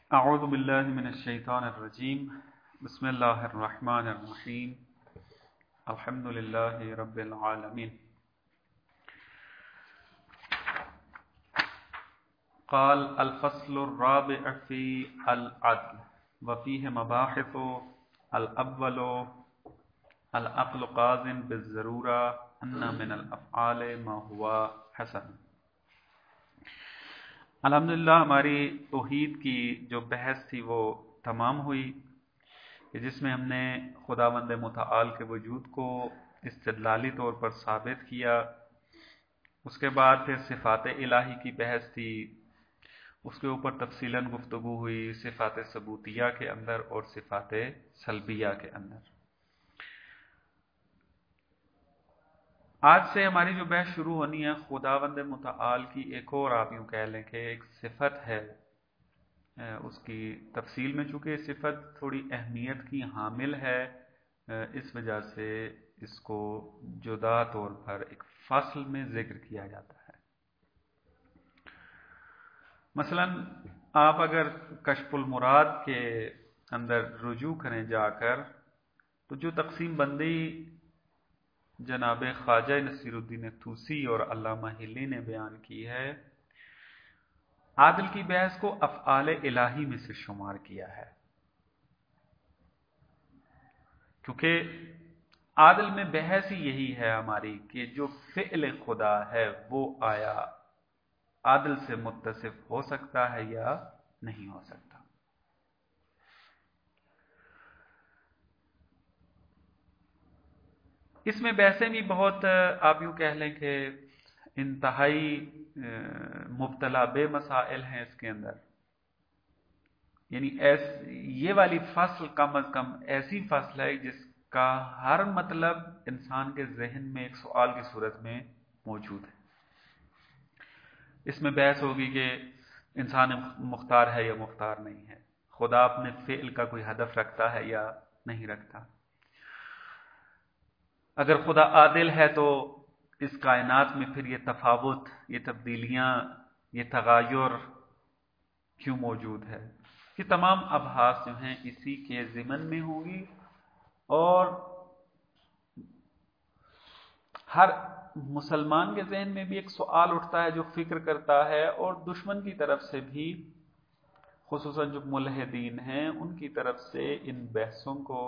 اعوذ باللہ من الشیطان الرجیم بسم اللہ الرحمن الرحیم الحمد للہ رب العالمین قال الفصل الرابع فی العدل وفیہ مباحث الاول العقل قاضٍ بالضرورہ ان من الافعال ما ہوا حسن۔ الحمدللہ ہماری توحید کی جو بحث تھی وہ تمام ہوئی کہ جس میں ہم نے خداوند متعال کے وجود کو استدلالی طور پر ثابت کیا۔ اس کے بعد پھر صفات الہی کی بحث تھی، اس کے اوپر تفصیلاً گفتگو ہوئی صفات ثبوتیہ کے اندر اور صفات سلبیہ کے اندر۔ آج سے ہماری جو بحث شروع ہونی ہے خداوند متعال کی ایک اور آپ یوں کہہ لیں کہ ایک صفت ہے، اس کی تفصیل میں چونکہ صفت تھوڑی اہمیت کی حامل ہے، اس وجہ سے اس کو جدا طور پر ایک فصل میں ذکر کیا جاتا ہے۔ مثلا آپ اگر کشف المراد کے اندر رجوع کریں جا کر تو جو تقسیم بندی جناب خواجہ نصیر الدین طوسی اور علامہ ہلی نے بیان کی ہے، عادل کی بحث کو افعال الہی میں سے شمار کیا ہے، کیونکہ عادل میں بحث ہی یہی ہے ہماری کہ جو فعل خدا ہے وہ آیا عادل سے متصف ہو سکتا ہے یا نہیں ہو سکتا۔ اس میں بحثیں بھی بہت آپ یوں کہہ لیں کہ انتہائی مبتلا بے مسائل ہیں اس کے اندر، یعنی یہ والی فصل کم از کم ایسی فصل ہے جس کا ہر مطلب انسان کے ذہن میں ایک سوال کی صورت میں موجود ہے۔ اس میں بحث ہوگی کہ انسان مختار ہے یا مختار نہیں ہے، خدا اپنے فعل کا کوئی ہدف رکھتا ہے یا نہیں رکھتا، اگر خدا عادل ہے تو اس کائنات میں پھر یہ تفاوت، یہ تبدیلیاں، یہ تغیر کیوں موجود ہے۔ یہ تمام ابحاث جو ہیں اسی کے ضمن میں ہوں گی، اور ہر مسلمان کے ذہن میں بھی ایک سوال اٹھتا ہے جو فکر کرتا ہے، اور دشمن کی طرف سے بھی، خصوصاً جو ملحدین ہیں ان کی طرف سے ان بحثوں کو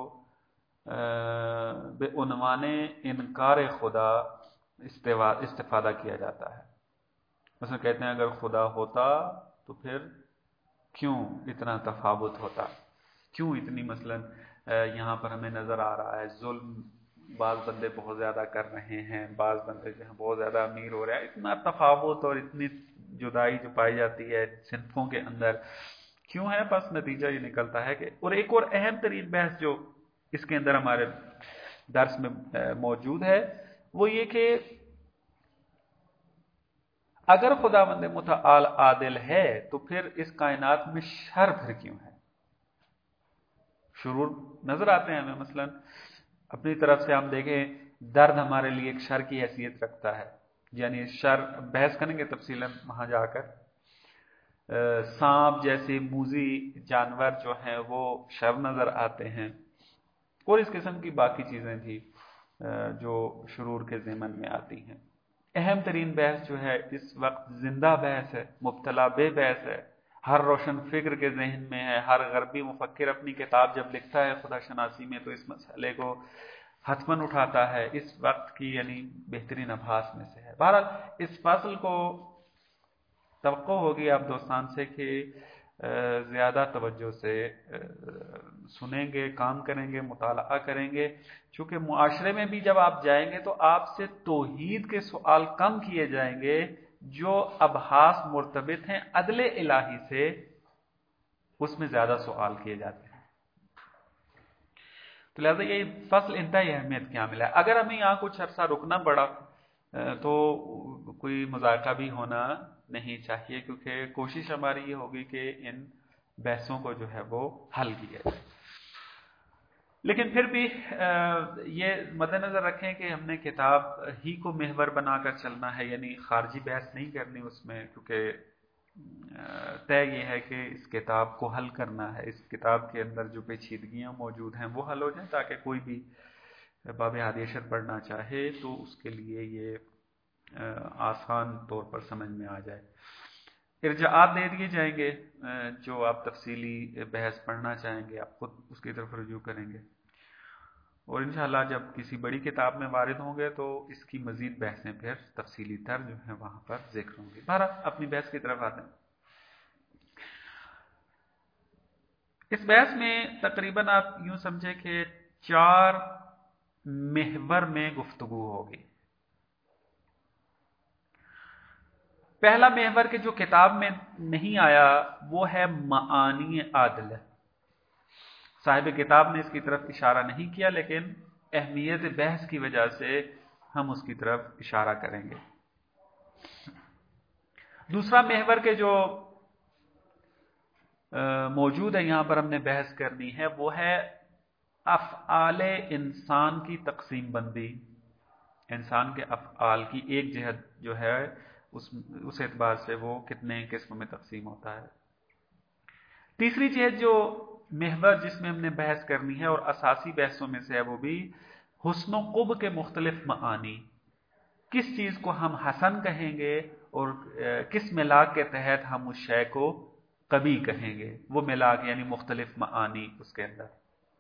بے عنوان انکار خدا استفادہ کیا جاتا ہے۔ مثلا کہتے ہیں اگر خدا ہوتا تو پھر کیوں اتنا تفاوت ہوتا، کیوں اتنی مثلا یہاں پر ہمیں نظر آ رہا ہے ظلم بعض بندے بہت زیادہ کر رہے ہیں، بعض بندے جو ہیں بہت زیادہ امیر ہو رہے ہیں، اتنا تفاوت اور اتنی جدائی جو پائی جاتی ہے صنفوں کے اندر کیوں ہے؟ بس نتیجہ یہ نکلتا ہے کہ، اور ایک اور اہم ترین بحث جو اس کے اندر ہمارے درس میں موجود ہے وہ یہ کہ اگر خداوند متعال عادل ہے تو پھر اس کائنات میں شر پھر کیوں ہے؟ شرور نظر آتے ہیں ہمیں، مثلا اپنی طرف سے ہم دیکھیں درد ہمارے لیے ایک شر کی حیثیت رکھتا ہے، یعنی شر بحث کریں گے تفصیلاً وہاں جا کر۔ سانپ جیسے موذی جانور جو ہیں وہ شر نظر آتے ہیں، اور اس قسم کی باقی چیزیں بھی جو شرور کے ضمن میں آتی ہیں۔ اہم ترین بحث جو ہے اس وقت زندہ بحث ہے، مبتلا بے بحث ہے، ہر روشن فکر کے ذہن میں ہے، ہر غربی مفکر اپنی کتاب جب لکھتا ہے خدا شناسی میں تو اس مسئلے کو حتماً اٹھاتا ہے، اس وقت کی یعنی بہترین ابحاث میں سے ہے۔ بہرحال اس فصل کو توقع ہوگی آپ دوستان سے کہ زیادہ توجہ سے سنیں گے، کام کریں گے، مطالعہ کریں گے، چونکہ معاشرے میں بھی جب آپ جائیں گے تو آپ سے توحید کے سوال کم کیے جائیں گے، جو ابحاث مرتبط ہیں عدل الہی سے اس میں زیادہ سوال کیے جاتے ہیں۔ تو لہذا یہ فصل انتہائی اہمیت کی حامل ہے۔ اگر ہمیں یہاں کچھ عرصہ رکنا پڑا تو کوئی مذاکرہ بھی ہونا نہیں چاہیے، کیونکہ کوشش ہماری یہ ہوگی کہ ان بحثوں کو جو ہے وہ حل کیا جائے، لیکن پھر بھی یہ مد نظر رکھیں کہ ہم نے کتاب ہی کو محور بنا کر چلنا ہے، یعنی خارجی بحث نہیں کرنی اس میں، کیونکہ طے یہ ہے کہ اس کتاب کو حل کرنا ہے، اس کتاب کے اندر جو پیچیدگیاں موجود ہیں وہ حل ہو جائیں، تاکہ کوئی بھی باب ہادی اشر پڑھنا چاہے تو اس کے لیے یہ آسان طور پر سمجھ میں آ جائے۔ ارجاعات دے دیے جائیں گے، جو آپ تفصیلی بحث پڑھنا چاہیں گے آپ خود اس کی طرف رجوع کریں گے، اور انشاءاللہ جب کسی بڑی کتاب میں وارد ہوں گے تو اس کی مزید بحثیں پھر تفصیلی تر جو ہیں وہاں پر ذکر ہوں گی۔ بہرحال اپنی بحث کی طرف آتے ہیں۔ اس بحث میں تقریباً آپ یوں سمجھے کہ 4 محور میں گفتگو ہوگی۔ پہلا محور کہ جو کتاب میں نہیں آیا وہ ہے معانی عادل۔ صاحب کتاب نے اس کی طرف اشارہ نہیں کیا، لیکن اہمیت بحث کی وجہ سے ہم اس کی طرف اشارہ کریں گے۔ دوسرا محور کے جو موجود ہے یہاں پر ہم نے بحث کرنی ہے وہ ہے افعال انسان کی تقسیم بندی، انسان کے افعال کی ایک جہت جو ہے اس اعتبار سے وہ کتنے قسم میں تقسیم ہوتا ہے۔ تیسری چیز جو محور جس میں ہم نے بحث کرنی ہے اور اساسی بحثوں میں سے ہے وہ بھی حسن و قبح کے مختلف معانی، کس چیز کو ہم حسن کہیں گے اور کس ملاک کے تحت ہم اس شے کو قبیح کہیں گے، وہ ملاک یعنی مختلف معانی اس کے اندر۔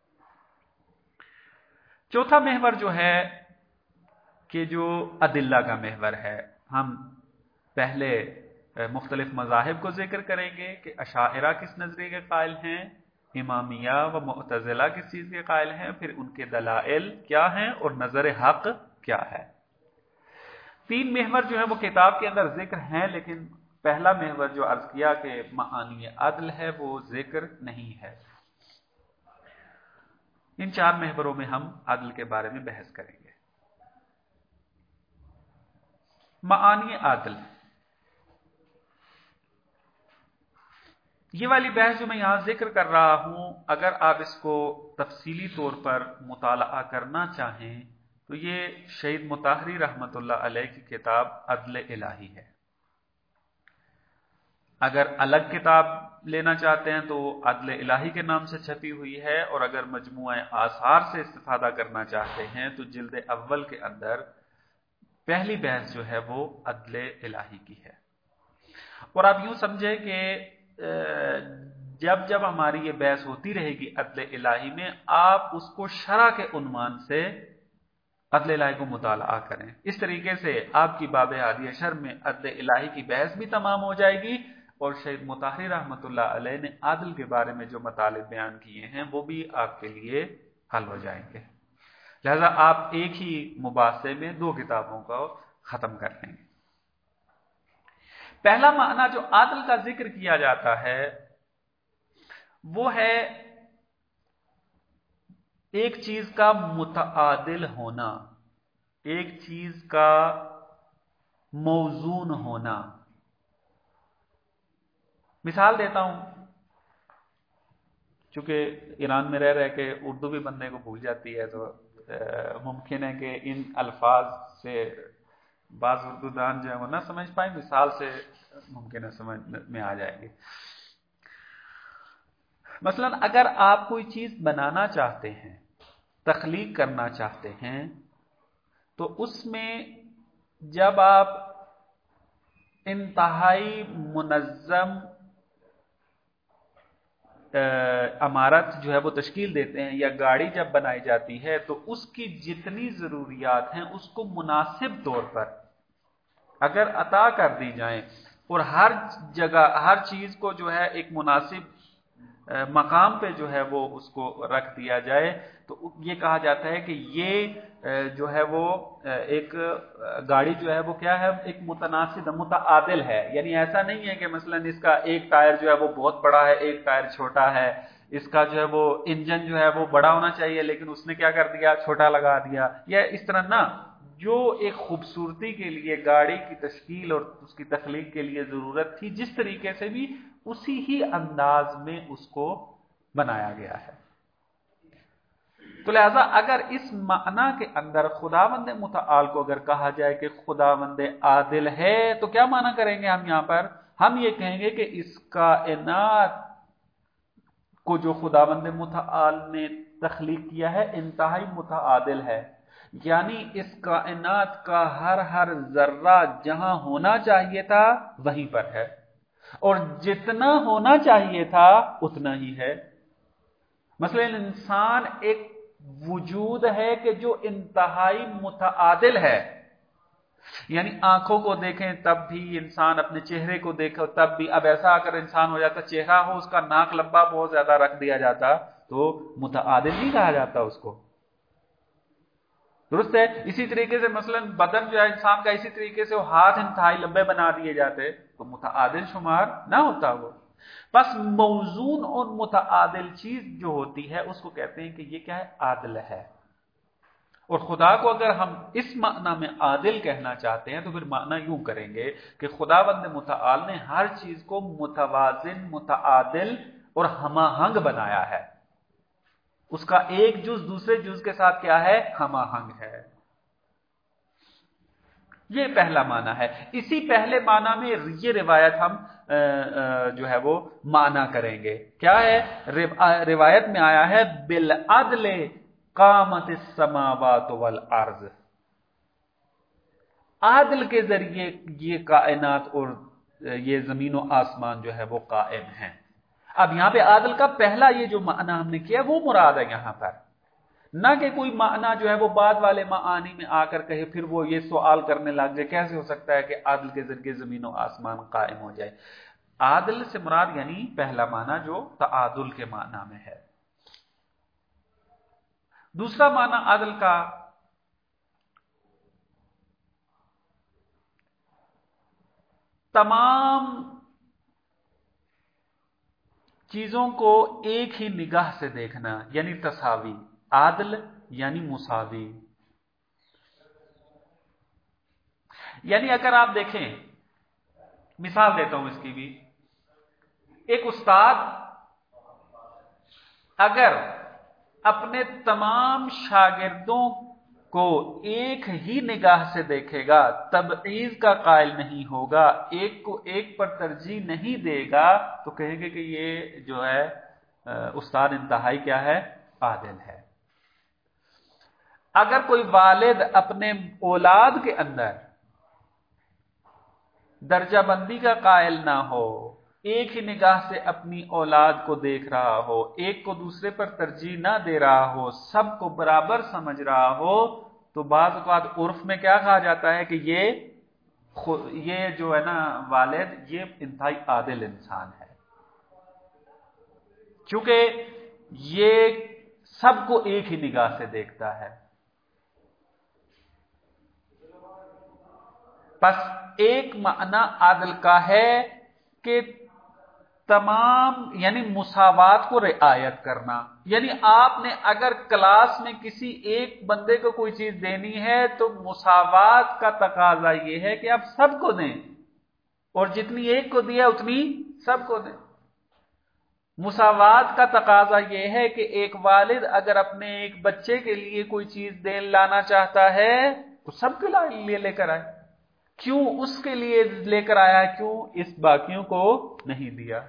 چوتھا محور جو ہے کہ جو ادلہ کا محور ہے، ہم پہلے مختلف مذاہب کو ذکر کریں گے کہ اشاعرہ کس نظریے کے قائل ہیں، امامیہ و معتزلہ کس چیز کے قائل ہیں، پھر ان کے دلائل کیا ہیں اور نظر حق کیا ہے۔ 3 محور جو ہیں وہ کتاب کے اندر ذکر ہیں، لیکن پہلا محور جو عرض کیا کہ معانی عدل ہے وہ ذکر نہیں ہے۔ ان 4 محوروں میں ہم عدل کے بارے میں بحث کریں گے۔ معانی عدل، یہ والی بحث جو میں یہاں ذکر کر رہا ہوں، اگر آپ اس کو تفصیلی طور پر مطالعہ کرنا چاہیں تو یہ شہید مطہری رحمت اللہ علیہ کی کتاب عدل الہی ہے۔ اگر الگ کتاب لینا چاہتے ہیں تو عدل الہی کے نام سے چھپی ہوئی ہے، اور اگر مجموعہ آثار سے استفادہ کرنا چاہتے ہیں تو جلد اول کے اندر پہلی بحث جو ہے وہ عدل الہی کی ہے۔ اور آپ یوں سمجھے کہ جب جب ہماری یہ بحث ہوتی رہے گی عدل الہی میں، آپ اس کو شرح کے عنوان سے عدل الہی کو مطالعہ کریں۔ اس طریقے سے آپ کی باب ہادی اشر میں عدل الہی کی بحث بھی تمام ہو جائے گی، اور شہید مطہری رحمت اللہ علیہ نے عدل کے بارے میں جو مطالب بیان کیے ہیں وہ بھی آپ کے لیے حل ہو جائیں گے۔ لہذا آپ ایک ہی مباحثے میں 2 کتابوں کو ختم کر لیں گے۔ پہلا معنی جو عدل کا ذکر کیا جاتا ہے وہ ہے ایک چیز کا متعادل ہونا، ایک چیز کا موزون ہونا۔ مثال دیتا ہوں، چونکہ ایران میں رہ رہے کہ اردو بھی بندے کو بھول جاتی ہے، تو ممکن ہے کہ ان الفاظ سے بعض اردو دان جو ہے وہ نہ سمجھ پائیں، مثال سے ممکن ہے سمجھ میں آ جائے گی۔ مثلا اگر آپ کوئی چیز بنانا چاہتے ہیں، تخلیق کرنا چاہتے ہیں، تو اس میں جب آپ انتہائی منظم عمارت جو ہے وہ تشکیل دیتے ہیں، یا گاڑی جب بنائی جاتی ہے تو اس کی جتنی ضروریات ہیں اس کو مناسب طور پر اگر عطا کر دی جائیں اور ہر جگہ ہر چیز کو جو ہے ایک مناسب مقام پہ جو ہے وہ اس کو رکھ دیا جائے، تو یہ کہا جاتا ہے کہ یہ جو ہے وہ ایک گاڑی جو ہے وہ کیا ہے، ایک متناسب متعادل ہے۔ یعنی ایسا نہیں ہے کہ مثلا اس کا ایک ٹائر جو ہے وہ بہت بڑا ہے، ایک ٹائر چھوٹا ہے، اس کا جو ہے وہ انجن جو ہے وہ بڑا ہونا چاہیے لیکن اس نے کیا کر دیا، چھوٹا لگا دیا، یا اس طرح نہ۔ جو ایک خوبصورتی کے لیے گاڑی کی تشکیل اور اس کی تخلیق کے لیے ضرورت تھی، جس طریقے سے بھی اسی ہی انداز میں اس کو بنایا گیا ہے۔ تو لہذا اگر اس معنی کے اندر خداوند متعال کو اگر کہا جائے کہ خداوند عادل ہے، تو کیا معنی کریں گے ہم یہاں پر؟ ہم یہ کہیں گے کہ اس کائنات کو جو خداوند متعال نے تخلیق کیا ہے انتہائی متعادل ہے، یعنی اس کائنات کا ہر ذرہ جہاں ہونا چاہیے تھا وہیں پر ہے، اور جتنا ہونا چاہیے تھا اتنا ہی ہے۔ مثلا انسان ایک وجود ہے کہ جو انتہائی متعادل ہے، یعنی آنکھوں کو دیکھیں تب بھی، انسان اپنے چہرے کو دیکھو تب بھی، اب ایسا اگر انسان ہو جاتا چہرہ ہو اس کا ناک لمبا بہت زیادہ رکھ دیا جاتا تو متعادل نہیں کہا جاتا اس کو، درست ہے؟ اسی طریقے سے مثلا بدن جو ہے انسان کا، اسی طریقے سے وہ ہاتھ انتہائی لمبے بنا دیے جاتے تو متعادل شمار نہ ہوتا وہ۔ بس موزون اور متعادل چیز جو ہوتی ہے اس کو کہتے ہیں کہ یہ کیا ہے؟ عادل ہے۔ اور خدا کو اگر ہم اس معنی میں عادل کہنا چاہتے ہیں تو پھر معنی یوں کریں گے کہ خداوند متعال نے ہر چیز کو متوازن، متعادل اور ہمہ آہنگ بنایا ہے، اس کا ایک جز دوسرے جز کے ساتھ کیا ہے؟ ہمہ آہنگ ہے۔ یہ پہلا معنی ہے۔ اسی پہلے معنی میں یہ روایت ہم جو ہے وہ معنی کریں گے، کیا ہے؟ روایت میں آیا ہے بالعدل قامت السماوات والارض، عادل کے ذریعے یہ کائنات اور یہ زمین و آسمان جو ہے وہ قائم ہیں۔ اب یہاں پہ عادل کا پہلا یہ جو معنی ہم نے کیا وہ مراد ہے یہاں پر، نہ کہ کوئی معنی جو ہے وہ بعد والے معانی میں آ کر کہے پھر وہ یہ سوال کرنے لگ جائے کیسے ہو سکتا ہے کہ عادل کے ذریعے زمین و آسمان قائم ہو جائے۔ عادل سے مراد یعنی پہلا معنی جو تعادل کے معنی میں ہے۔ دوسرا معنی عدل کا تمام چیزوں کو ایک ہی نگاہ سے دیکھنا، یعنی تساوی، عادل یعنی مساوی۔ یعنی اگر آپ دیکھیں، مثال دیتا ہوں اس کی بھی، ایک استاد اگر اپنے تمام شاگردوں کو ایک ہی نگاہ سے دیکھے گا، تبعیض کا قائل نہیں ہوگا، ایک کو ایک پر ترجیح نہیں دے گا، تو کہیں گے کہ یہ جو ہے استاد انتہائی کیا ہے؟ عادل ہے۔ اگر کوئی والد اپنے اولاد کے اندر درجہ بندی کا قائل نہ ہو، ایک ہی نگاہ سے اپنی اولاد کو دیکھ رہا ہو، ایک کو دوسرے پر ترجیح نہ دے رہا ہو، سب کو برابر سمجھ رہا ہو، تو بعض اوقات عرف میں کیا کہا جاتا ہے کہ یہ جو ہے نا والد یہ انتہائی عادل انسان ہے، کیونکہ یہ سب کو ایک ہی نگاہ سے دیکھتا ہے۔ بس ایک معنی عادل کا ہے کہ تمام یعنی مساوات کو رعایت کرنا، یعنی آپ نے اگر کلاس میں کسی ایک بندے کو کوئی چیز دینی ہے تو مساوات کا تقاضا یہ ہے کہ آپ سب کو دیں، اور جتنی ایک کو دیا اتنی سب کو دیں۔ مساوات کا تقاضا یہ ہے کہ ایک والد اگر اپنے ایک بچے کے لیے کوئی چیز لانا چاہتا ہے تو سب کے لیے لے کر آئے، کیوں اس کے لیے لے کر آیا، کیوں اس باقیوں کو نہیں دیا؟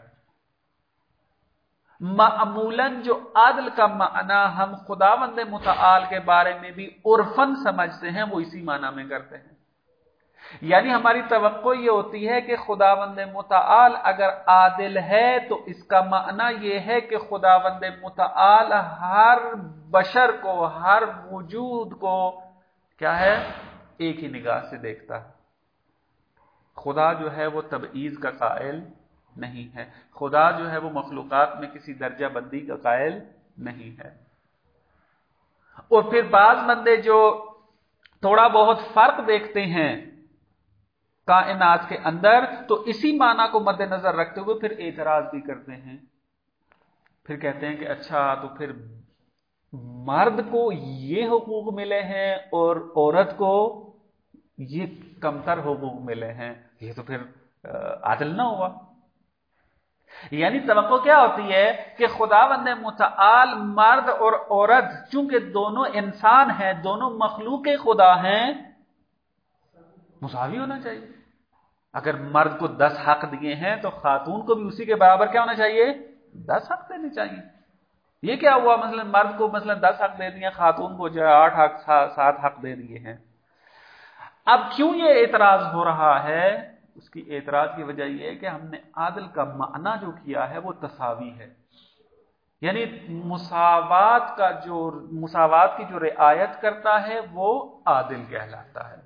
معمولاً جو عادل کا معنی ہم خداوند متعال کے بارے میں بھی عرفاً سمجھتے ہیں وہ اسی معنی میں کرتے ہیں، یعنی ہماری توقع یہ ہوتی ہے کہ خداوند متعال اگر عادل ہے تو اس کا معنی یہ ہے کہ خداوند متعال ہر بشر کو، ہر وجود کو کیا ہے؟ ایک ہی نگاہ سے دیکھتا ہے۔ خدا جو ہے وہ تبعیض کا قائل نہیں ہے، خدا جو ہے وہ مخلوقات میں کسی درجہ بندی کا قائل نہیں ہے۔ اور پھر بعض بندے جو تھوڑا بہت فرق دیکھتے ہیں کائنات کے اندر تو اسی معنی کو مد نظر رکھتے ہوئے پھر اعتراض بھی کرتے ہیں، پھر کہتے ہیں کہ اچھا تو پھر مرد کو یہ حقوق ملے ہیں اور عورت کو یہ کمتر حقوق ملے ہیں، یہ تو پھر عادل نہ ہوا۔ یعنی توقع کیا ہوتی ہے کہ خداوند متعال مرد اور عورت چونکہ دونوں انسان ہیں، دونوں مخلوق خدا ہیں، مساوی ہونا چاہیے۔ اگر مرد کو 10 حق دیے ہیں تو خاتون کو بھی اسی کے برابر کیا ہونا چاہیے؟ 10 حق دینے چاہیے. یہ کیا ہوا؟ مثلا مرد کو مثلا 10 حق دے دیے، خاتون کو جو 8 حق 7 حق دے دیے ہیں. اب کیوں یہ اعتراض ہو رہا ہے؟ اس کی اعتراض کی وجہ یہ ہے کہ ہم نے عادل کا معنی جو کیا ہے وہ تساوی ہے، یعنی مساوات کی جو رعایت کرتا ہے وہ عادل کہلاتا ہے.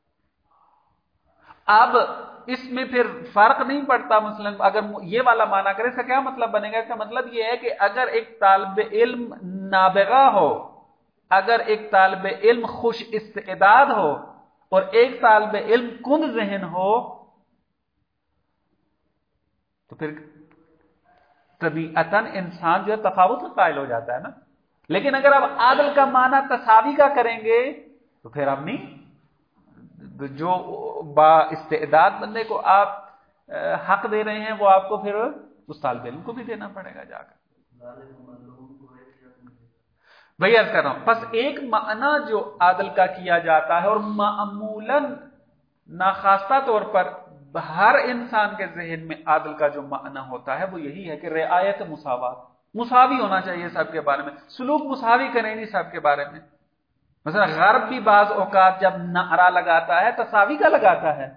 اب اس میں پھر فرق نہیں پڑتا، مثلا اگر یہ والا معنی کرے اس کا کیا مطلب بنے گا؟ اس کا مطلب یہ ہے کہ اگر ایک طالب علم نابغہ ہو، اگر ایک طالب علم خوش استعداد ہو اور ایک طالب علم کند ذہن ہو تو پھر طبیعتاً انسان جو ہے تفاوت کا قائل ہو جاتا ہے نا. لیکن اگر آپ عادل کا معنی تساوی کا کریں گے تو پھر آپ نہیں، جو با استعداد بندے کو آپ حق دے رہے ہیں وہ آپ کو پھر اس طالب علم کو بھی دینا پڑے گا جا کر. وہی عرض کر رہا ہوں. بس ایک معنی جو عادل کا کیا جاتا ہے اور معمولاً ناخواستہ طور پر ہر انسان کے ذہن میں عادل کا جو معنی ہوتا ہے وہ یہی ہے کہ رعایت مساوات، مساوی ہونا چاہیے سب کے بارے میں، سلوک مساوی کریں گے سب کے بارے میں. مثلا غرب بھی بعض اوقات جب نعرہ لگاتا ہے تساوی کا لگاتا ہے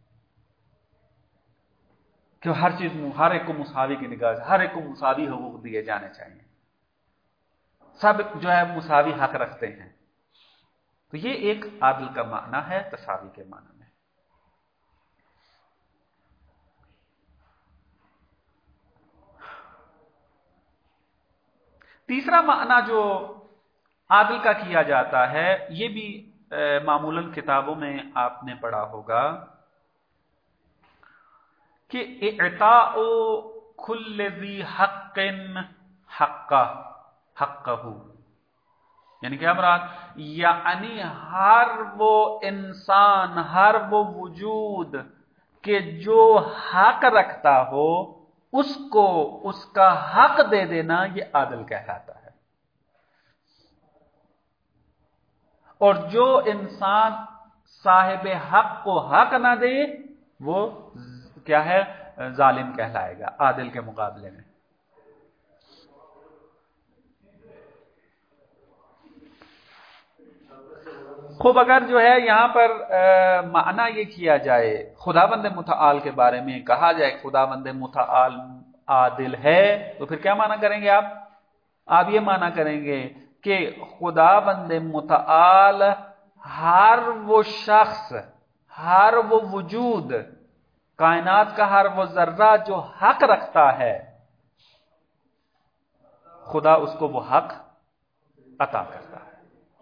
کہ ہر چیز ہر ایک کو مساوی کی نگاہ سے، ہر ایک کو مساوی حقوق دیے جانے چاہیے، سب جو ہے مساوی حق رکھتے ہیں. تو یہ ایک عادل کا معنی ہے تساوی کے معنی میں. تیسرا معنی جو عادل کا کیا جاتا ہے یہ بھی معمولاً کتابوں میں آپ نے پڑھا ہوگا کہ اعطاء کل ذی حق حقہ، یعنی کیا مراد؟ یعنی ہر وہ انسان، ہر وہ وجود کہ جو حق رکھتا ہو اس کو اس کا حق دے دینا یہ عادل کہلاتا ہے. اور جو انسان صاحب حق کو حق نہ دے وہ کیا ہے؟ ظالم کہلائے گا عادل کے مقابلے میں. خوب اگر جو ہے یہاں پر معنی یہ کیا جائے خداوند متعال کے بارے میں کہا جائے خداوند متعال عادل ہے تو پھر کیا معنی کریں گے آپ یہ معنی کریں گے کہ خداوند متعال ہر وہ شخص، ہر وہ وجود، کائنات کا ہر وہ ذرہ جو حق رکھتا ہے خدا اس کو وہ حق عطا کرتا ہے.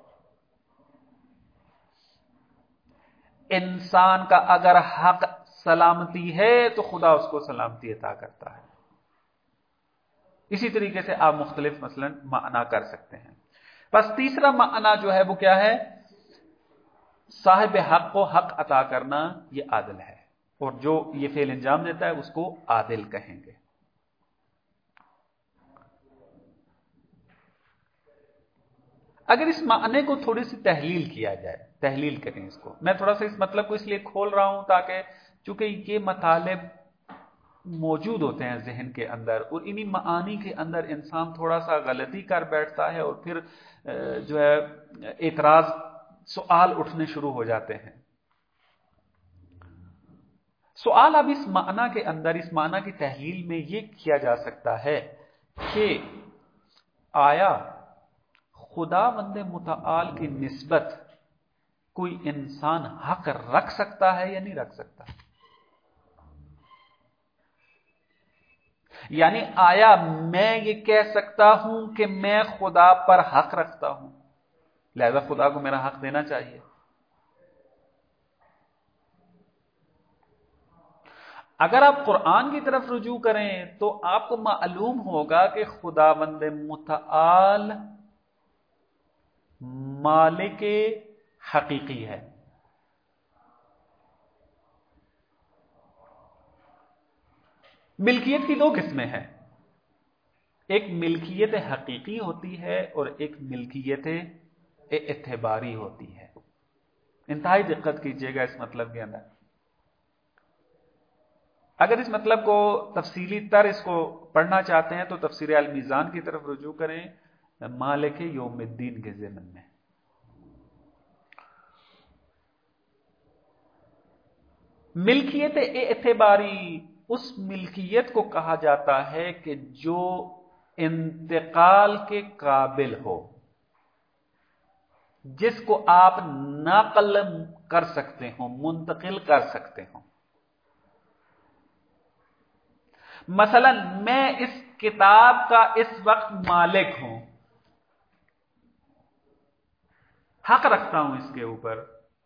انسان کا اگر حق سلامتی ہے تو خدا اس کو سلامتی عطا کرتا ہے. اسی طریقے سے آپ مختلف مثلا معنی کر سکتے ہیں. بس تیسرا معنی جو ہے وہ کیا ہے؟ صاحب حق کو حق عطا کرنا یہ عادل ہے، اور جو یہ فعل انجام دیتا ہے اس کو عادل کہیں گے. اگر اس معنی کو تھوڑی سی تحلیل کیا جائے، تحلیل کریں اس کو، میں تھوڑا سا اس مطلب کو اس لیے کھول رہا ہوں تاکہ چونکہ یہ مطالب موجود ہوتے ہیں ذہن کے اندر اور انہی معانی کے اندر انسان تھوڑا سا غلطی کر بیٹھتا ہے اور پھر جو ہے اعتراض سوال اٹھنے شروع ہو جاتے ہیں. سوال اب اس معنی کے اندر، اس معنی کی تحلیل میں یہ کیا جا سکتا ہے کہ آیا خداوند متعال کی نسبت کوئی انسان حق رکھ سکتا ہے یا نہیں رکھ سکتا؟ یعنی آیا میں یہ کہہ سکتا ہوں کہ میں خدا پر حق رکھتا ہوں لہذا خدا کو میرا حق دینا چاہیے؟ اگر آپ قرآن کی طرف رجوع کریں تو آپ کو معلوم ہوگا کہ خداوند متعال مالک حقیقی ہے. ملکیت کی دو قسمیں ہیں، ایک ملکیت حقیقی ہوتی ہے اور ایک ملکیت اعتباری ہوتی ہے. انتہائی دقت کیجیے گا اس مطلب کے اندر. اگر اس مطلب کو تفصیلی تر اس کو پڑھنا چاہتے ہیں تو تفسیر المیزان کی طرف رجوع کریں مالک یوم الدین کے ضمن میں. ملکیت اعتباری اس ملکیت کو کہا جاتا ہے کہ جو انتقال کے قابل ہو، جس کو آپ نقل کر سکتے ہو، منتقل کر سکتے ہو. مثلا میں اس کتاب کا اس وقت مالک ہوں، حق رکھتا ہوں اس کے اوپر،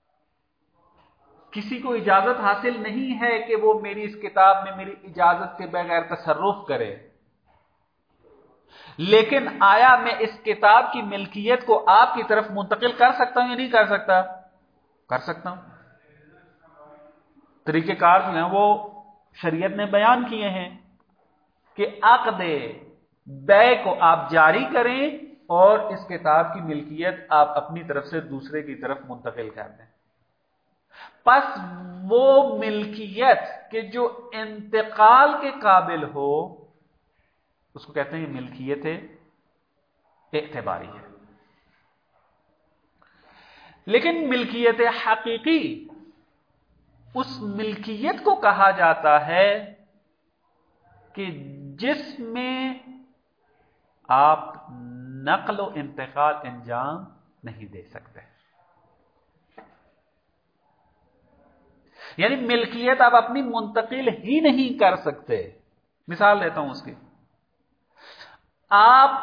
کسی کو اجازت حاصل نہیں ہے کہ وہ میری اس کتاب میں میری اجازت کے بغیر تصرف کرے. لیکن آیا میں اس کتاب کی ملکیت کو آپ کی طرف منتقل کر سکتا ہوں یا نہیں کر سکتا؟ کر سکتا ہوں. طریقہ کار جو ہیں وہ شریعت نے بیان کیے ہیں کہ عقد بیع کو آپ جاری کریں اور اس کتاب کی ملکیت آپ اپنی طرف سے دوسرے کی طرف منتقل کر دیں. پس وہ ملکیت کہ جو انتقال کے قابل ہو اس کو کہتے ہیں ملکیت اعتباری ہے. لیکن ملکیت حقیقی اس ملکیت کو کہا جاتا ہے کہ جس میں آپ نقل و انتقال انجام نہیں دے سکتے. یعنی ملکیت آپ اپنی منتقل ہی نہیں کر سکتے. مثال دیتا ہوں اس کی. آپ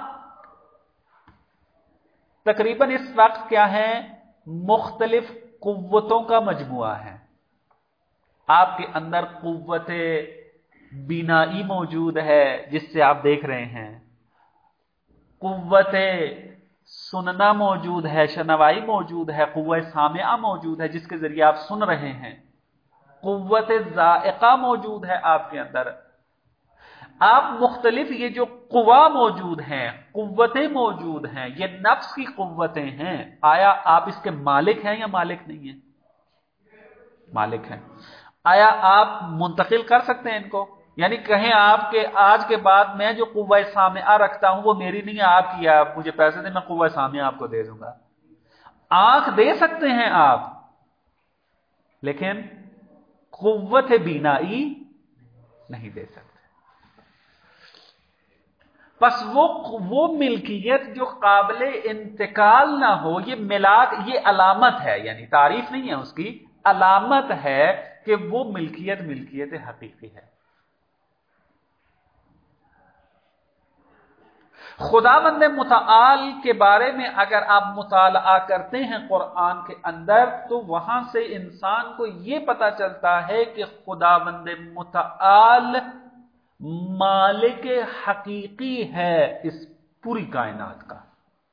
تقریباً اس وقت کیا ہے، مختلف قوتوں کا مجموعہ ہے. آپ کے اندر قوت بینائی موجود ہے جس سے آپ دیکھ رہے ہیں، قوت سننا موجود ہے، شنوائی موجود ہے، قوت سامعہ موجود ہے جس کے ذریعے آپ سن رہے ہیں، قوت ذائقہ موجود ہے آپ کے اندر. آپ مختلف یہ جو قوا موجود ہیں، قوتیں موجود ہیں، یہ نفس کی قوتیں ہیں. آیا آپ اس کے مالک ہیں یا مالک نہیں ہیں؟ مالک ہیں. آیا آپ منتقل کر سکتے ہیں ان کو؟ یعنی کہیں آپ کے آج کے بعد میں جو قوہ سامعہ رکھتا ہوں وہ میری نہیں ہے، آپ کی ہے، آپ مجھے پیسے دیں میں قوہ سامعہ آپ کو دے دوں گا. آنکھ دے سکتے ہیں آپ، لیکن قوت بینائی نہیں دے سکتے. پس وہ ملکیت جو قابل انتقال نہ ہو، یہ ملاک، یہ علامت ہے، یعنی تعریف نہیں ہے اس کی، علامت ہے کہ وہ ملکیت حقیقی ہے. خداوند متعال کے بارے میں اگر آپ مطالعہ کرتے ہیں قرآن کے اندر تو وہاں سے انسان کو یہ پتا چلتا ہے کہ خداوند متعال مالک حقیقی ہے اس پوری کائنات کا.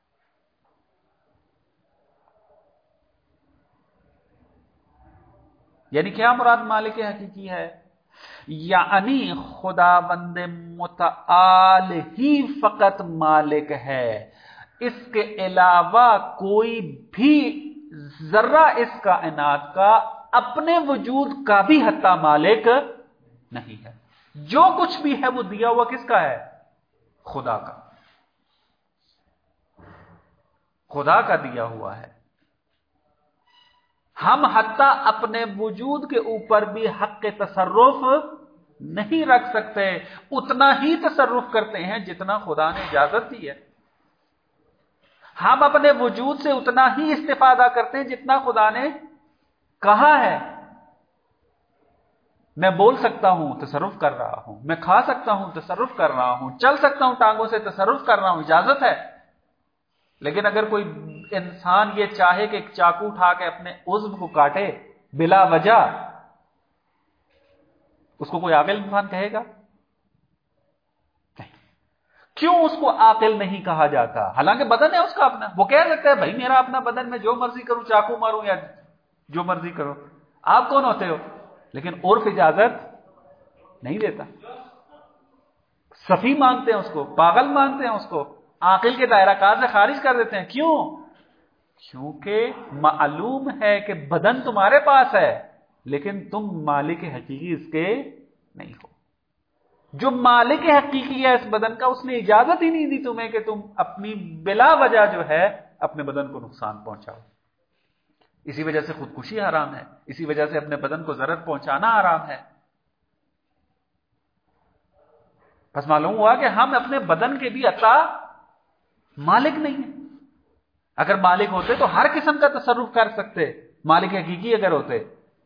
یعنی کیا مراد مالک حقیقی ہے؟ یعنی خداوند متعال ہی فقط مالک ہے، اس کے علاوہ کوئی بھی ذرہ اس کائنات کا اپنے وجود کا بھی حتی مالک نہیں ہے. جو کچھ بھی ہے وہ دیا ہوا کس کا ہے؟ خدا کا. خدا کا دیا ہوا ہے. ہم حتی اپنے وجود کے اوپر بھی حق تصرف نہیں رکھ سکتے، اتنا ہی تصرف کرتے ہیں جتنا خدا نے اجازت دی ہے. ہم اپنے وجود سے اتنا ہی استفادہ کرتے ہیں جتنا خدا نے کہا ہے. میں بول سکتا ہوں، تصرف کر رہا ہوں، میں کھا سکتا ہوں، تصرف کر رہا ہوں، چل سکتا ہوں ٹانگوں سے، تصرف کر رہا ہوں، اجازت ہے. لیکن اگر کوئی انسان یہ چاہے کہ ایک چاقو اٹھا کے اپنے عضو کو کاٹے بلا وجہ، اس کو کوئی عاقل انسان کہے گا؟ نہیں. کیوں اس کو عاقل نہیں کہا جاتا؟ حالانکہ بدن ہے اس کا اپنا. وہ کہہ سکتا ہے بھائی میرا اپنا بدن، میں جو مرضی کروں، چاقو ماروں یا جو مرضی کرو. آپ کون ہوتے ہو؟ لیکن عرف اجازت نہیں دیتا. سفی مانتے ہیں اس کو، پاگل مانتے ہیں اس کو، عاقل کے دائرہ کار سے خارج کر دیتے ہیں. کیوں؟ کیونکہ معلوم ہے کہ بدن تمہارے پاس ہے لیکن تم مالک حقیقی اس کے نہیں ہو. جو مالک حقیقی ہے اس بدن کا، اس نے اجازت ہی نہیں دی تمہیں کہ تم اپنی بلا وجہ جو ہے اپنے بدن کو نقصان پہنچاؤ. اسی وجہ سے خودکشی حرام ہے، اسی وجہ سے اپنے بدن کو ضرر پہنچانا حرام ہے. بس معلوم ہوا کہ ہم اپنے بدن کے بھی عطا مالک نہیں ہیں. اگر مالک ہوتے تو ہر قسم کا تصرف کر سکتے. مالک حقیقی اگر ہوتے،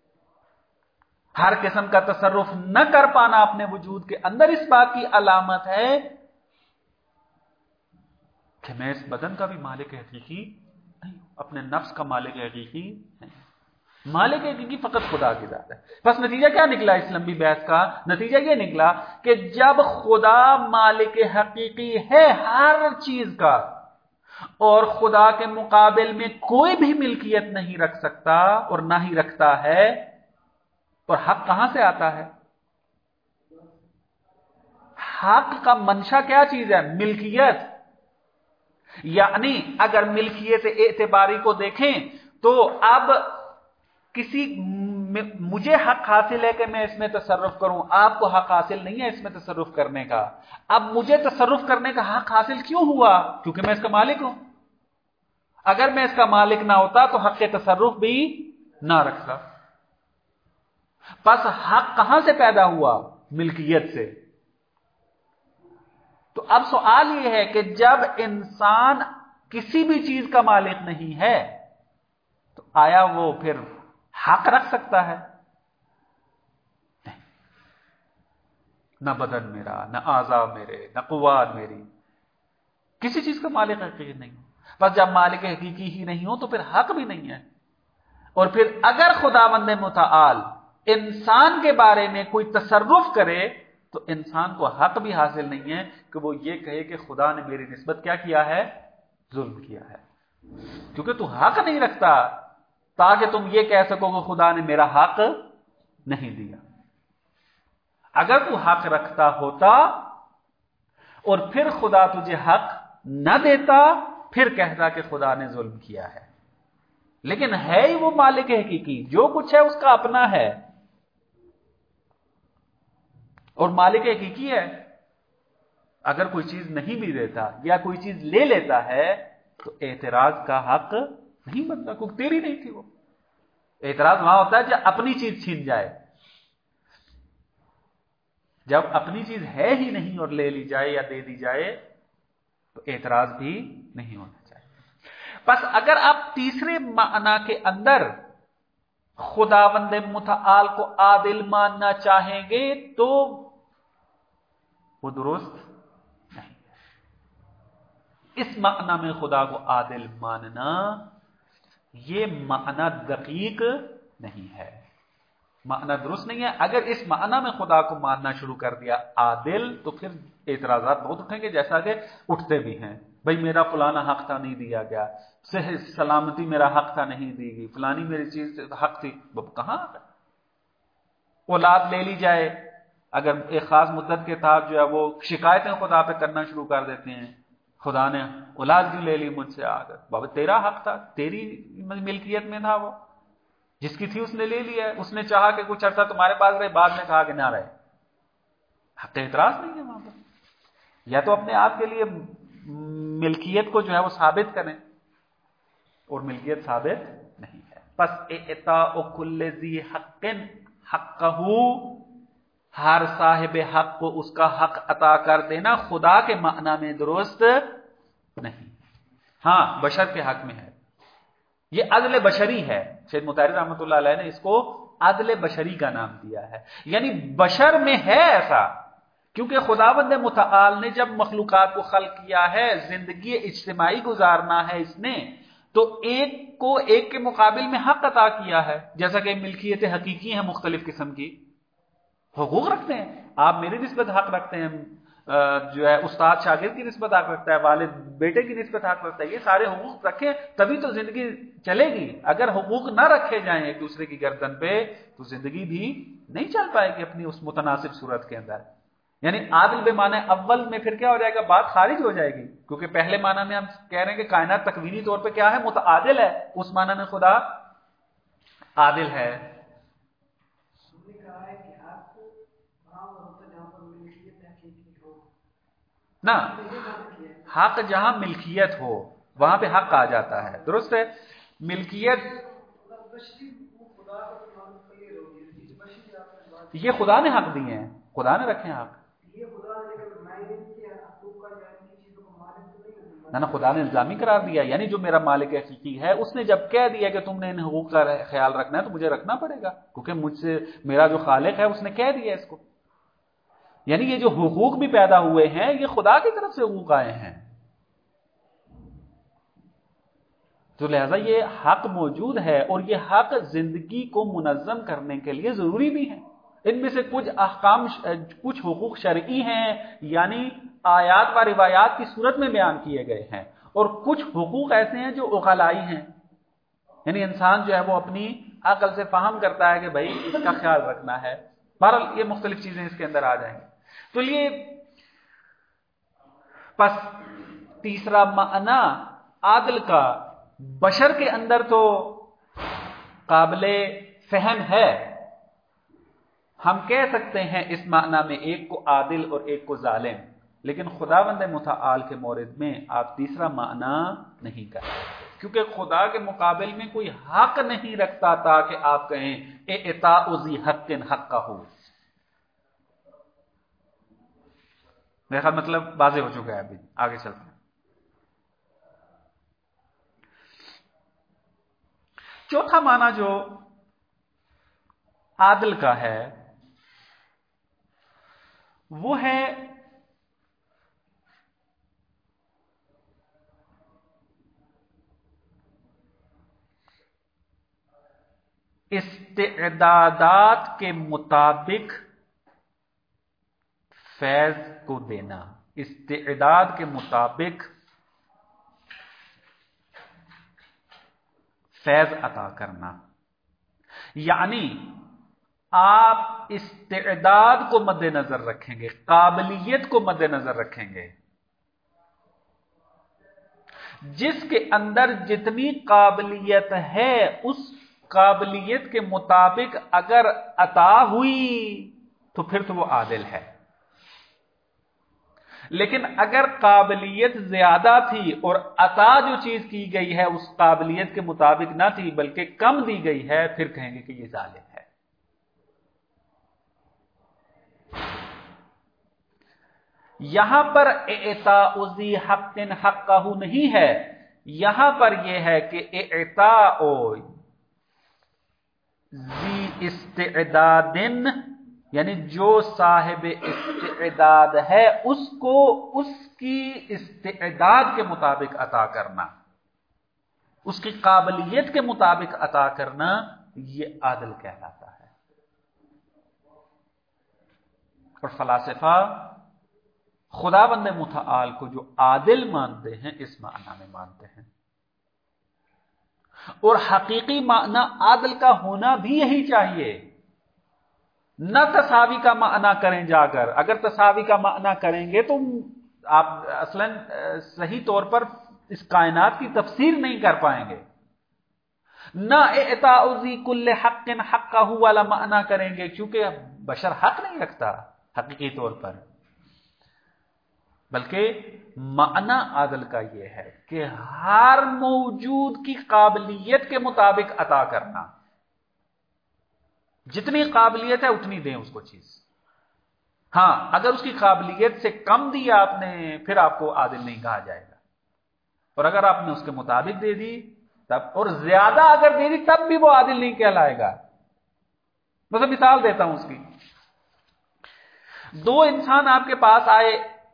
ہر قسم کا تصرف نہ کر پانا اپنے وجود کے اندر اس بات کی علامت ہے کہ میں اس بدن کا بھی مالک حقیقی نہیں ہوں، اپنے نفس کا مالک حقیقی نہیں. مالک حقیقی فقط خدا کی ذات ہے. بس نتیجہ کیا نکلا اس لمبی بحث کا؟ نتیجہ یہ نکلا کہ جب خدا مالک حقیقی ہے ہر چیز کا، اور خدا کے مقابل میں کوئی بھی ملکیت نہیں رکھ سکتا اور نہ ہی رکھتا ہے، اور حق کہاں سے آتا ہے؟ حق کا منشا کیا چیز ہے؟ ملکیت. یعنی اگر ملکیت اعتباری کو دیکھیں تو اب مجھے حق حاصل ہے کہ میں اس میں تصرف کروں، آپ کو حق حاصل نہیں ہے اس میں تصرف کرنے کا. اب مجھے تصرف کرنے کا حق حاصل کیوں ہوا؟ کیونکہ میں اس کا مالک ہوں. اگر میں اس کا مالک نہ ہوتا تو حق تصرف بھی نہ رکھتا. پس حق کہاں سے پیدا ہوا؟ ملکیت سے. تو اب سوال یہ ہے کہ جب انسان کسی بھی چیز کا مالک نہیں ہے تو آیا وہ پھر حق رکھ سکتا ہے؟ نہیں. نہ بدن میرا، نہ اعضاء میرے، نہ قوات میری، کسی چیز کا مالک حقیقی نہیں. بس جب مالک حقیقی ہی نہیں ہو تو پھر حق بھی نہیں ہے. اور پھر اگر خداوند متعال انسان کے بارے میں کوئی تصرف کرے تو انسان کو حق بھی حاصل نہیں ہے کہ وہ یہ کہے کہ خدا نے میری نسبت کیا کیا ہے؟ ظلم کیا ہے. کیونکہ تو حق نہیں رکھتا تاکہ تم یہ کہہ سکو کہ خدا نے میرا حق نہیں دیا. اگر تو حق رکھتا ہوتا اور پھر خدا تجھے حق نہ دیتا، پھر کہتا کہ خدا نے ظلم کیا ہے. لیکن ہے ہی وہ مالک حقیقی، جو کچھ ہے اس کا اپنا ہے اور مالک حقیقی ہے. اگر کوئی چیز نہیں بھی دیتا یا کوئی چیز لے لیتا ہے تو اعتراض کا حق نہیں بنتا، کیونکہ تیری نہیں تھی. وہ اعتراض وہاں ہوتا ہے جب اپنی چیز چھین جائے. جب اپنی چیز ہے ہی نہیں اور لے لی جائے یا دے دی جائے تو اعتراض بھی نہیں ہونا چاہیے. بس اگر آپ تیسرے معنی کے اندر خداوند متعال کو عادل ماننا چاہیں گے تو وہ درست نہیں. اس معنی میں خدا کو عادل ماننا یہ معنی دقیق نہیں ہے، معنی درست نہیں ہے. اگر اس معنی میں خدا کو ماننا شروع کر دیا عادل تو پھر اعتراضات بہت اٹھیں گے، جیسا کہ اٹھتے بھی ہیں. بھئی میرا فلانا حق تھا نہیں دیا گیا، صحت سلامتی میرا حق تھا نہیں دی گئی، فلانی میری چیز حق تھی. کہاں اولاد لے لی جائے، اگر ایک خاص مدت کے تحت جو ہے وہ شکایتیں خدا پہ کرنا شروع کر دیتے ہیں، خدا نے اولاد کیوں لے لی مجھ سے؟ آگر بابا تیرا حق تھا، تیری ملکیت میں تھا، وہ جس کی تھی اس نے لے لیا ہے. اس نے چاہا کہ کچھ عرصہ تمہارے پاس رہے، بعد میں کہا کہ نہ رہے. حق اعتراض نہیں ہے وہاں پر. یا تو اپنے آپ کے لیے ملکیت کو جو ہے وہ ثابت کریں، اور ملکیت ثابت نہیں ہے. پس اعطاء کل ذی حق حقہ، ہر صاحب حق کو اس کا حق عطا کر دینا خدا کے معنی میں درست نہیں. ہاں بشر کے حق میں ہے، یہ عدل بشری ہے. سید مطہری رحمۃ اللہ علیہ نے اس کو عدل بشری کا نام دیا ہے. یعنی بشر میں ہے ایسا، کیونکہ خداوند متعال نے جب مخلوقات کو خلق کیا ہے، زندگی اجتماعی گزارنا ہے اس نے، تو ایک کو ایک کے مقابل میں حق عطا کیا ہے. جیسا کہ ملکیت حقیقی ہیں مختلف قسم کی، حقوق رکھتے ہیں. آپ میری نسبت حق رکھتے ہیں، جو ہے استاد شاگرد کی نسبت حق رکھتا ہے، والد بیٹے کی نسبت حق رکھتا ہے. یہ سارے حقوق رکھیں تبھی تو زندگی چلے گی. اگر حقوق نہ رکھے جائیں ایک دوسرے کی گردن پہ تو زندگی بھی نہیں چل پائے گی اپنی اس متناسب صورت کے اندر. یعنی عادل بے معنی اول میں پھر کیا ہو جائے گا؟ بات خارج ہو جائے گی. کیونکہ پہلے معنی میں ہم کہہ رہے ہیں کہ کائنات تکوینی طور پہ کیا ہے؟ متعادل ہے. اس معنی میں خدا عادل ہے. نا، حق جہاں ملکیت ہو وہاں پہ حق آ جاتا ہے، درست ہے؟ ملکیت یہ خدا نے حق دیے ہیں، خدا نے رکھے ہیں حق، نہ خدا نے الزامی قرار دیا، یعنی جو میرا مالک حقیقی ہے اس نے جب کہہ دیا کہ تم نے ان حقوق کا خیال رکھنا ہے تو مجھے رکھنا پڑے گا، کیونکہ مجھ سے میرا جو خالق ہے اس نے کہہ دیا اس کو، یعنی یہ جو حقوق بھی پیدا ہوئے ہیں یہ خدا کی طرف سے حقوق آئے ہیں، تو لہذا یہ حق موجود ہے، اور یہ حق زندگی کو منظم کرنے کے لیے ضروری بھی ہے۔ ان میں سے کچھ احکام، کچھ حقوق شرعی ہیں، یعنی آیات و روایات کی صورت میں بیان کیے گئے ہیں، اور کچھ حقوق ایسے ہیں جو عقلائی ہیں، یعنی انسان جو ہے وہ اپنی عقل سے فہم کرتا ہے کہ بھائی اس کا خیال رکھنا ہے۔ بہرحال یہ مختلف چیزیں اس کے اندر آ جائیں گی۔ تو یہ پس تیسرا معنی عادل کا بشر کے اندر تو قابل فہم ہے، ہم کہہ سکتے ہیں اس معنی میں ایک کو عادل اور ایک کو ظالم، لیکن خداوند متعال کے مورد میں آپ تیسرا معنی نہیں کر سکتے، کیونکہ خدا کے مقابل میں کوئی حق نہیں رکھتا تھا کہ آپ کہیں اعطاء ذی حق حقہ۔ میرا خیال مطلب واضح ہو چکا ہے، ابھی آگے چلتے ہیں۔ چوتھا معنی جو عادل کا ہے وہ ہے استعدادات کے مطابق فیض کو دینا، استعداد کے مطابق فیض عطا کرنا، یعنی آپ استعداد کو مد نظر رکھیں گے، قابلیت کو مد نظر رکھیں گے، جس کے اندر جتنی قابلیت ہے اس قابلیت کے مطابق اگر عطا ہوئی تو پھر تو وہ عادل ہے، لیکن اگر قابلیت زیادہ تھی اور عطا جو چیز کی گئی ہے اس قابلیت کے مطابق نہ تھی بلکہ کم دی گئی ہے، پھر کہیں گے کہ یہ ظالم ہے۔ یہاں پر اعطاء ذی حق حقہ نہیں ہے، یہاں پر یہ ہے کہ اعطاء ذی استعداد، یعنی جو صاحب استعداد ہے اس کو اس کی استعداد کے مطابق عطا کرنا، اس کی قابلیت کے مطابق عطا کرنا، یہ عادل کہلاتا ہے۔ اور فلاسفہ خداوند متعال کو جو عادل مانتے ہیں اس معنی میں مانتے ہیں، اور حقیقی معنی عادل کا ہونا بھی یہی چاہیے، نہ تساوی کا معنی کریں جا کر، اگر تساوی کا معنی کریں گے تو آپ اصلاً صحیح طور پر اس کائنات کی تفسیر نہیں کر پائیں گے، نہ اعطاء ذی کل حق حقہ والا معنی کریں گے، کیونکہ بشر حق نہیں رکھتا حقیقی طور پر، بلکہ معنی عادل کا یہ ہے کہ ہر موجود کی قابلیت کے مطابق عطا کرنا، جتنی قابلیت ہے اتنی دیں اس کو چیز، ہاں اگر اس کی قابلیت سے کم دی آپ نے پھر آپ کو عادل نہیں کہا جائے گا، اور اگر آپ نے اس کے مطابق دے دی تب، اور زیادہ اگر دے دی تب بھی وہ عادل نہیں کہلائے گا۔ مثلا مثال دیتا ہوں اس کی، دو انسان آپ کے پاس آئے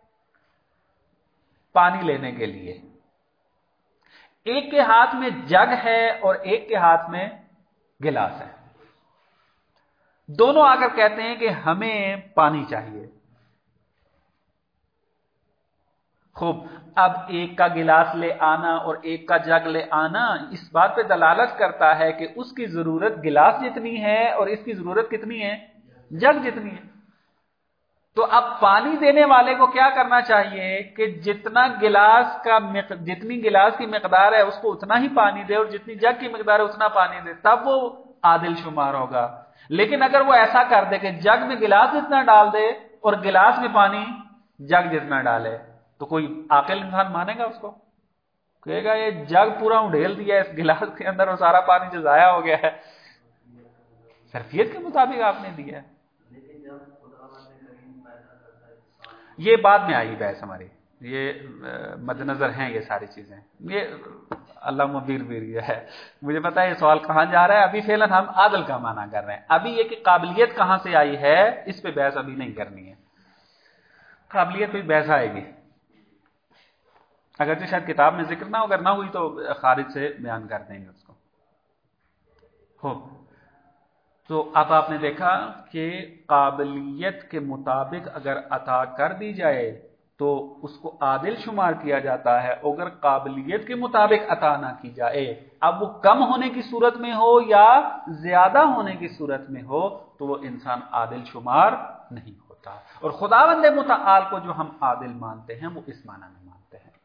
پانی لینے کے لیے، ایک کے ہاتھ میں جگ ہے اور ایک کے ہاتھ میں گلاس ہے، دونوں آ کر کہتے ہیں کہ ہمیں پانی چاہیے۔ خوب، اب ایک کا گلاس لے آنا اور ایک کا جگ لے آنا اس بات پہ دلالت کرتا ہے کہ اس کی ضرورت گلاس جتنی ہے اور اس کی ضرورت کتنی ہے؟ جگ جتنی ہے۔ تو اب پانی دینے والے کو کیا کرنا چاہیے کہ جتنا جتنی گلاس کی مقدار ہے اس کو اتنا ہی پانی دے، اور جتنی جگ کی مقدار ہے اتنا پانی دے، تب وہ عادل شمار ہوگا۔ لیکن اگر وہ ایسا کر دے کہ جگ میں گلاس جتنا ڈال دے اور گلاس میں پانی جگ جتنا ڈالے، تو کوئی عاقل انسان مانے گا اس کو؟ کہے گا یہ جگ پورا اڈھیل دیا اس گلاس کے اندر اور سارا پانی جو ضائع ہو گیا ہے، ظرفیت کے مطابق آپ نے دیا ہے۔ یہ بعد میں آئی بحث ہماری، یہ مد نظر ہیں یہ ساری چیزیں، یہ اللہ مبیر یہ ہے، مجھے پتا ہے یہ سوال کہاں جا رہا ہے۔ ابھی فعلاً ہم عادل کا معنی کر رہے ہیں، ابھی یہ کہ قابلیت کہاں سے آئی ہے اس پہ بحث ابھی نہیں کرنی ہے، قابلیت پہ بحث آئے گی، اگرچہ شاید کتاب میں ذکر نہ ہو، اگر نہ ہوئی تو خارج سے بیان کر دیں گے اس کو۔ ہو تو اب آپ نے دیکھا کہ قابلیت کے مطابق اگر عطا کر دی جائے تو اس کو عادل شمار کیا جاتا ہے، اگر قابلیت کے مطابق عطا نہ کی جائے، اب وہ کم ہونے کی صورت میں ہو یا زیادہ ہونے کی صورت میں ہو، تو وہ انسان عادل شمار نہیں ہوتا۔ اور خداوند متعال کو جو ہم عادل مانتے ہیں وہ اس معنی میں مانتے ہیں۔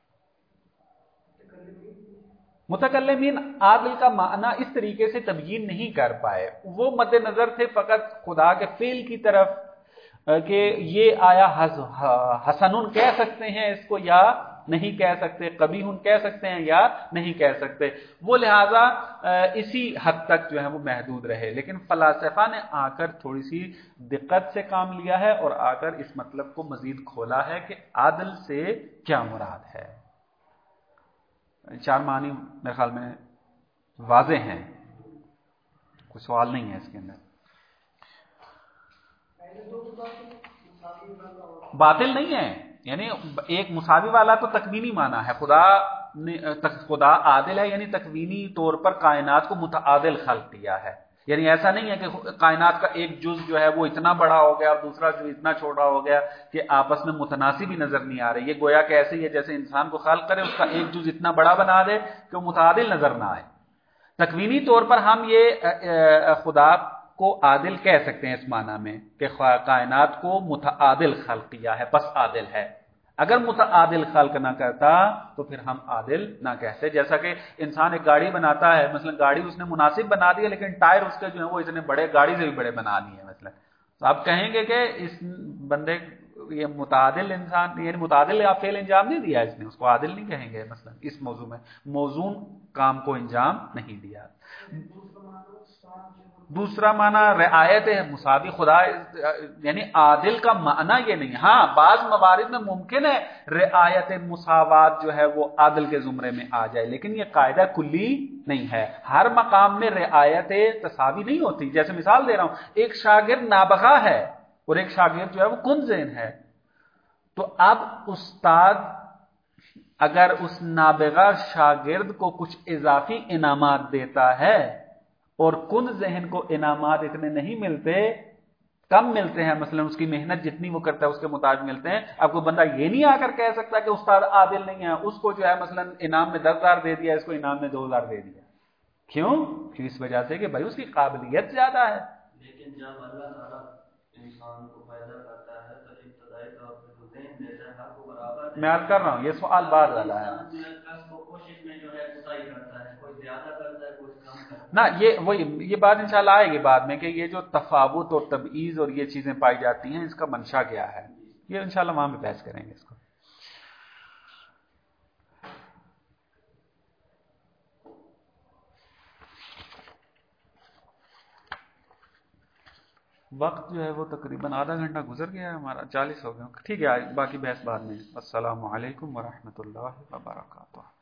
متکلمین عادل کا معنی اس طریقے سے تبیین نہیں کر پائے، وہ مد نظر تھے فقط خدا کے فعل کی طرف کہ یہ آیا حسنن کہہ سکتے ہیں اس کو یا نہیں کہہ سکتے، قبیح کہہ سکتے ہیں یا نہیں کہہ سکتے، وہ لہذا اسی حد تک جو ہے وہ محدود رہے۔ لیکن فلاسفہ نے آ کر تھوڑی سی دقت سے کام لیا ہے اور آ کر اس مطلب کو مزید کھولا ہے کہ عادل سے کیا مراد ہے۔ چار معنی میرے خیال میں واضح ہیں، کوئی سوال نہیں ہے اس کے اندر۔ باطل نہیں ہے، یعنی ایک مساوی والا تو تکوینی معنی ہے، خدا عادل ہے یعنی تکوینی طور پر کائنات کو متعادل خلق کیا ہے، یعنی ایسا نہیں ہے کہ کائنات کا ایک جز جو ہے وہ اتنا بڑا ہو گیا اور دوسرا جو اتنا چھوٹا ہو گیا کہ آپس میں متناسب ہی نظر نہیں آ رہے۔ یہ گویا کہ ایسے ہی ہے جیسے انسان کو خلق کرے، اس کا ایک جز اتنا بڑا بنا دے کہ وہ متعادل نظر نہ آئے۔ تکوینی طور پر ہم یہ خدا کو عادل کہہ سکتے ہیں اس معنی میں کہ کائنات کو متعادل خلق کیا ہے، پس عادل ہے۔ اگر متعادل خلق نہ کرتا تو پھر ہم عادل نہ کہتے۔ جیسا کہ انسان ایک گاڑی بناتا ہے، مثلا گاڑی اس نے مناسب بنا دی ہے لیکن ٹائر اس کے جو ہیں وہ اتنے بڑے، گاڑی سے بھی بڑے بنا دیے مثلا، تو آپ کہیں گے کہ اس بندے یہ متعادل انسان، یعنی متعادل یا فعل انجام نہیں دیا اس نے، اس کو عادل نہیں کہیں گے، مثلا اس موضوع میں موزون کام کو انجام نہیں دیا۔ دوسرا معنی رعایت ہے، مساوی، خدا یعنی عادل کا معنی یہ نہیں۔ ہاں بعض موارد میں ممکن ہے رعایت مساوات جو ہے وہ عادل کے زمرے میں آ جائے، لیکن یہ قاعدہ کلی نہیں ہے، ہر مقام میں رعایت تساوی نہیں ہوتی۔ جیسے مثال دے رہا ہوں، ایک شاگرد نابغہ ہے اور ایک شاگرد جو ہے وہ کن ذہن ہے، تو اب استاد اگر اس نابغہ شاگرد کو کچھ اضافی انعامات دیتا ہے اور کن ذہن کو انعامات اتنے نہیں ملتے، کم ملتے ہیں، مثلا اس کی محنت جتنی وہ کرتا ہے اس کے مطابق ملتے ہیں، اب کوئی بندہ یہ نہیں آ کر کہہ سکتا کہ استاد عادل نہیں ہے، اس کو جو ہے مثلا انعام میں 10,000 دے دیا، اس کو انعام میں 2,000 دے دیا۔ کیوں؟ اس وجہ سے کہ بھائی اس کی قابلیت زیادہ ہے۔ لیکن جب اللہ تعالیٰ انسان کو پیدا کرتا ہے تو ابتدائی طور پہ تو ذہن دیتا ہے، ہر کو برابر۔ میں عرض کر رہا ہوں یہ سوال بعد والا ہے، کوشش میں جو ہے کوتاہی کرتا ہے، کوئی زیادہ کرتا ہے کوئی کم کرتا ہے۔ نہ یہ بات انشاءاللہ آئے گی بعد میں کہ یہ جو تفاوت اور تبعیض اور یہ چیزیں پائی جاتی ہیں اس کا منشا کیا ہے، یہ انشاءاللہ وہاں پہ بحث کریں گے اس کو۔ وقت جو ہے وہ تقریباً آدھا گھنٹہ گزر گیا ہے ہمارا، 40 ہو گیا، ٹھیک ہے باقی بحث بعد میں۔ السلام علیکم ورحمۃ اللہ وبرکاتہ۔